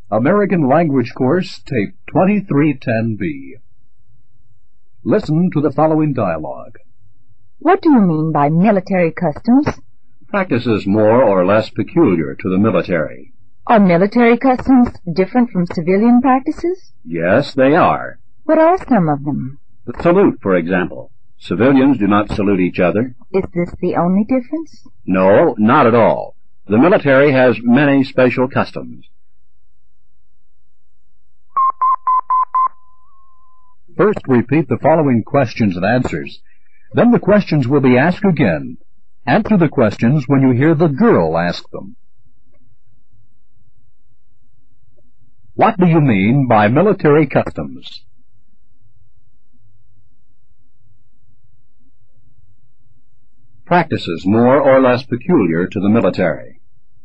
American Language Course, Tape 2310B. Listen to the following dialogue. What do you mean by military customs? Practices more or less peculiar to the military. Are military customs different from civilian practices? Yes, they are. What are some of them? The salute, for example. Civilians do not salute each other. Is this the only difference? No, not at all. The military has many special customs. First, repeat the following questions and answers. Then the questions will be asked again. Answer the questions when you hear the girl ask them. What do you mean by military customs? Practices more or less peculiar to the military.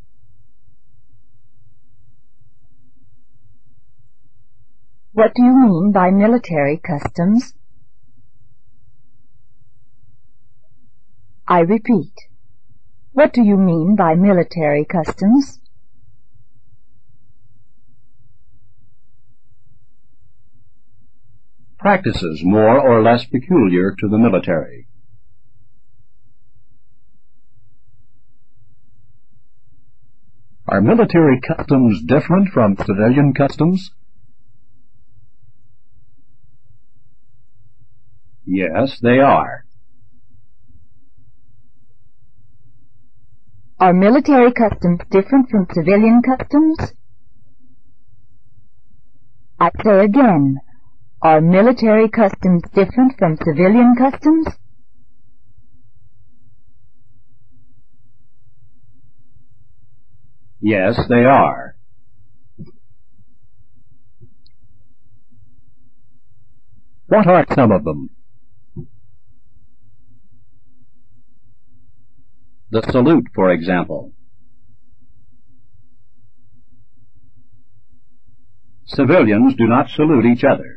What do you mean by military customs? I repeat. What do you mean by military customs? Practices more or less peculiar to the military. Are military customs different from civilian customs? Yes, they are. Are military customs different from civilian customs? I say again, are military customs different from civilian customs? Yes, they are. What are some of them? The salute, for example. Civilians do not salute each other.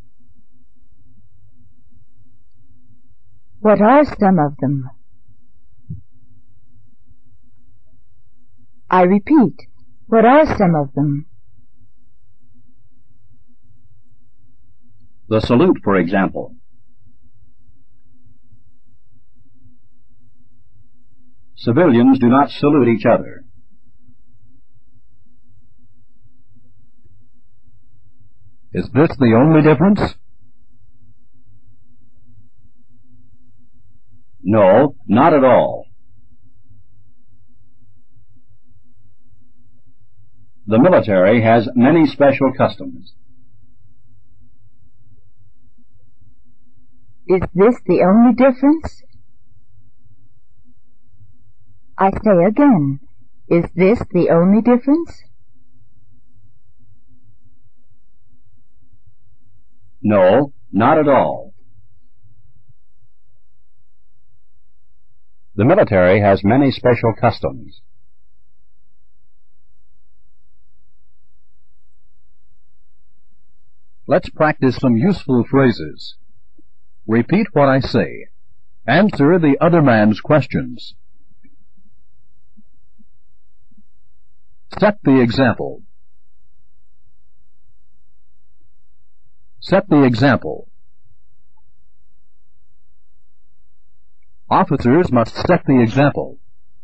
What are some of them? I repeat, what are some of them? The salute, for example. Civilians do not salute each other. Is this the only difference? No, not at all. The military has many special customs. Is this the only difference? I say again, is this the only difference? No, not at all. The military has many special customs. Let's practice some useful phrases. Repeat what I say. Answer the other man's questions. Set the example. Set the example. Officers must set the example.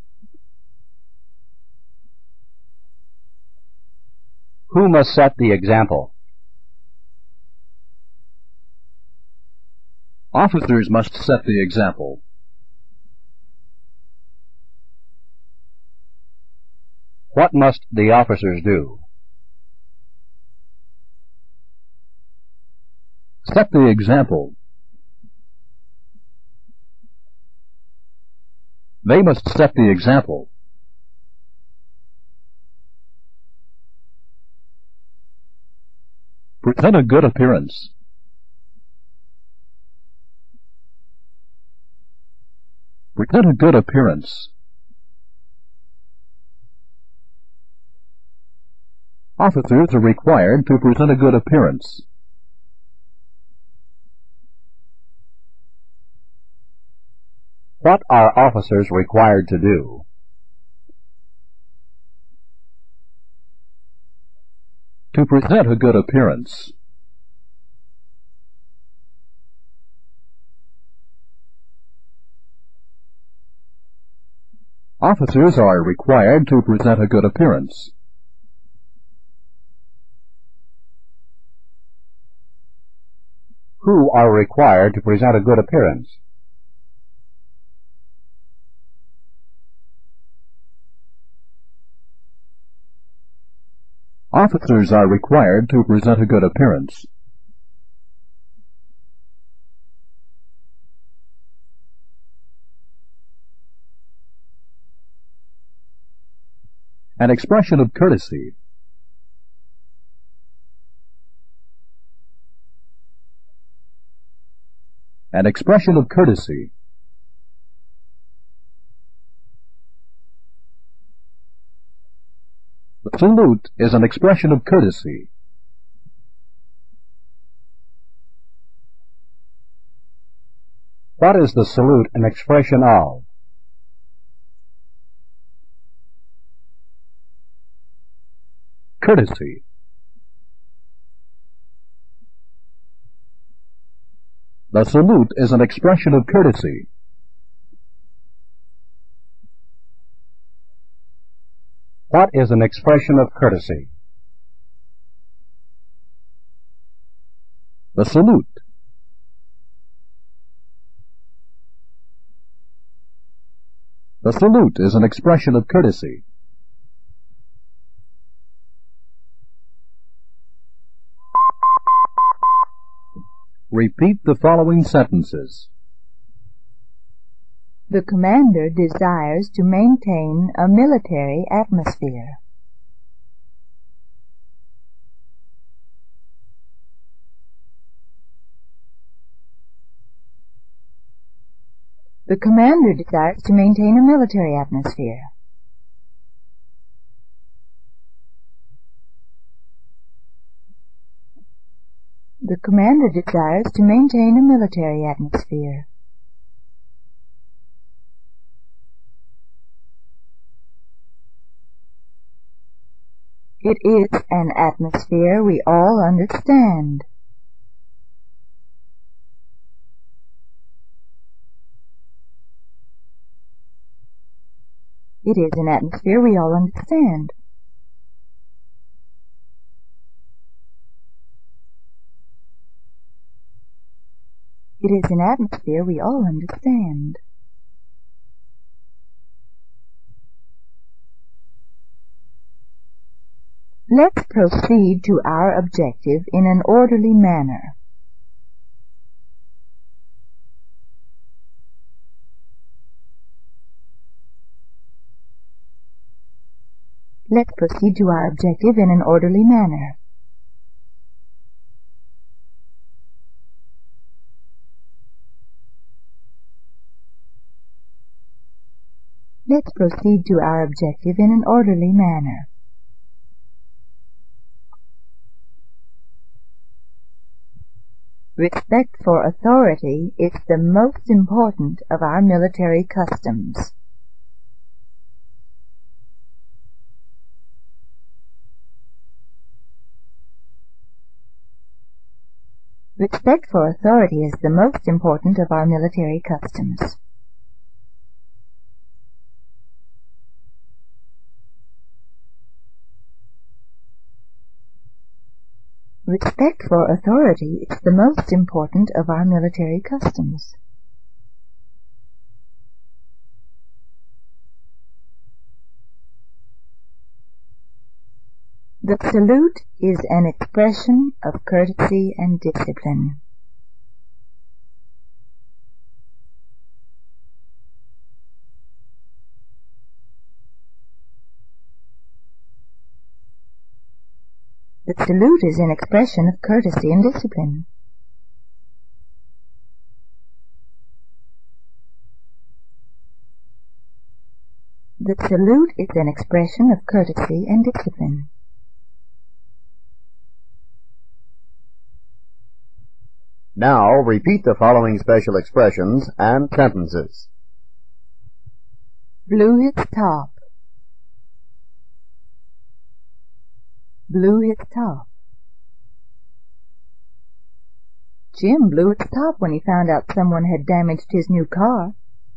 Who must set the example? Officers must set the example. What must the officers do? Set the example. They must set the example. Present a good appearance. Present a good appearance. Officers are required to present a good appearance. What are officers required to do? To present a good appearance. Officers are required to present a good appearance. Who are required to present a good appearance? Officers are required to present a good appearance. An expression of courtesy. An expression of courtesy. The salute is an expression of courtesy. What is the salute an expression of? Courtesy. The salute is an expression of courtesy. What is an expression of courtesy? The salute. The salute is an expression of courtesy. Repeat the following sentences. The commander desires to maintain a military atmosphere. The commander desires to maintain a military atmosphere. The commander desires to maintain a military atmosphere. It is an atmosphere we all understand. It is an atmosphere we all understand. It is an atmosphere we all understand. Let's proceed to our objective in an orderly manner. Let's proceed to our objective in an orderly manner. Let's proceed to our objective in an orderly manner. Respect for authority is the most important of our military customs. Respect for authority is the most important of our military customs. Respect for authority is the most important of our military customs. The salute is an expression of courtesy and discipline. The salute is an expression of courtesy and discipline. The salute is an expression of courtesy and discipline. Now repeat the following special expressions and sentences. Blew his top. blew his top. Jim blew his top when he found out someone had damaged his new car.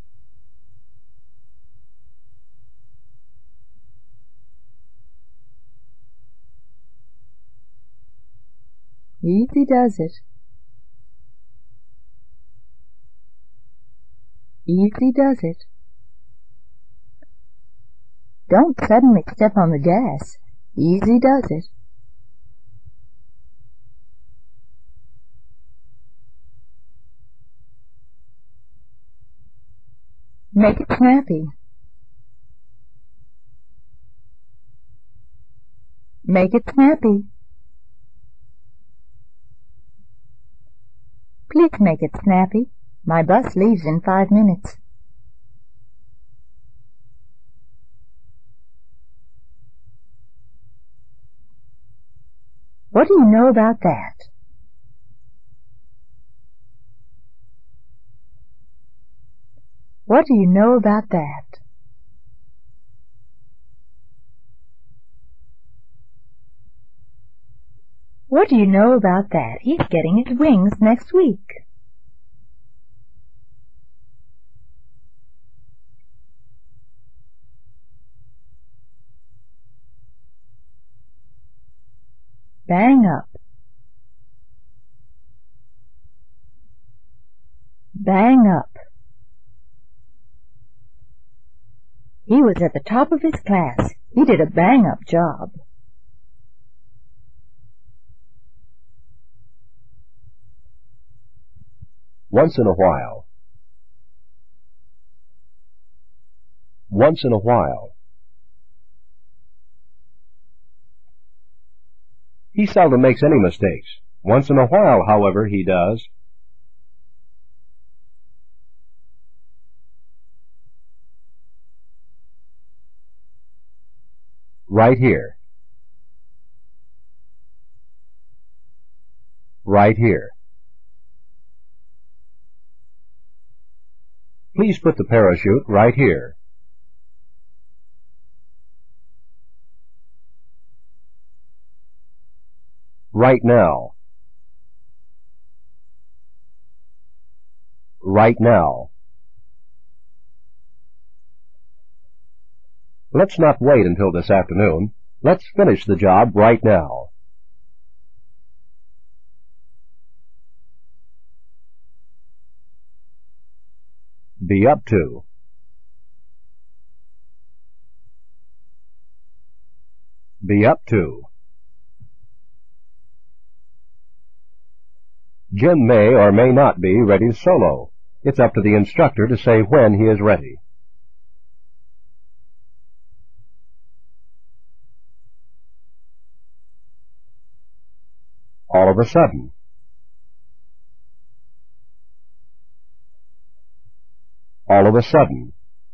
Easy does it. Easy does it. Don't suddenly step on the gas. Easy does it. Make it snappy. Make it snappy. Please make it snappy. My bus leaves in 5 minutes. What do you know about that? What do you know about that? What do you know about that? He's getting his wings next week. Bang up. Bang up. He was at the top of his class. He did a bang-up job. Once in a while. Once in a while. He seldom makes any mistakes. Once in a while, however, he does. Right here. Right here. Please put the parachute right here. Right now. Right now. Let's not wait until this afternoon. Let's finish the job right now. Be up to. Be up to. Jim may or may not be ready to solo. It's up to the instructor to say when he is ready. All of a sudden. All of a sudden.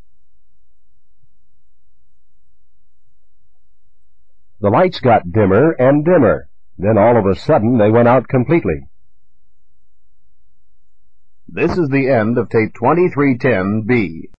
The lights got dimmer and dimmer. Then all of a sudden they went out completely. This is the end of tape 2310B.